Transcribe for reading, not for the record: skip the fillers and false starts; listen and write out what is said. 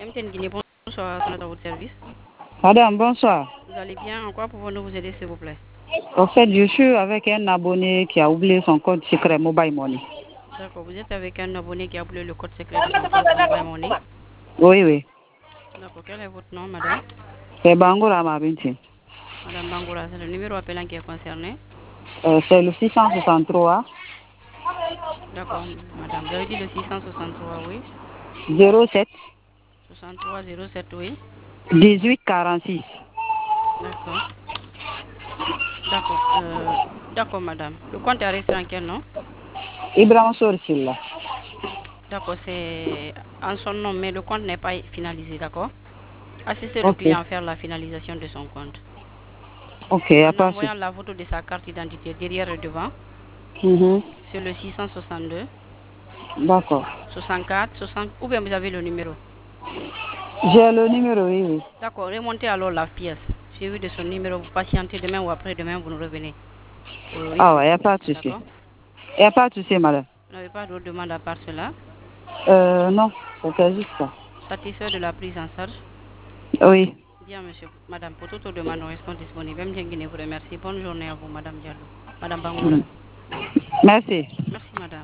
Bonsoir, c'est notre votre service. Madame, bonsoir. Vous allez bien? En quoi pouvons-nous vous aider, s'il vous plaît? En fait, je suis avec un abonné qui a oublié son code secret Mobile Money. D'accord, vous êtes avec un abonné qui a oublié le code secret de son compte Mobile Money. Oui, oui. D'accord, quel est votre nom, madame? C'est Bangoura Mabinti. Madame Bangoura, c'est le numéro appelant qui est concerné. C'est le 663 D'accord, madame. Vous avez dit le 663, oui. 07 63 07, oui. 18 46. D'accord. D'accord. D'accord, madame. Le compte est enregistré en quel nom? Ibrahim Sorsilla. D'accord, c'est en son nom, mais le compte n'est pas finalisé, d'accord? Assistez le Ok. client à faire la finalisation de son compte. Ok, il n'y a En pas de envoyant souci. la photo de sa carte d'identité derrière et devant, Mhm. sur le 662 D'accord. 64 60, ou bien vous avez le numéro. J'ai le numéro, oui, oui. D'accord, remontez alors la pièce. Suivi de son numéro, vous patientez demain ou après-demain, vous nous revenez pour une Ah ouais, il n'y a pas de confirmation, souci. d'accord? Il n'y a pas de souci, madame. Vous n'avez pas d'autre demande à part cela? Non, c'était juste ça. Satisfait de la prise en charge? Oui. Bien, monsieur, madame, pour toute demande, nous restons disponibles. Même Djengine vous remercie. Bonne journée à vous, madame Diallo. Madame Bangoura. Merci. Merci, madame.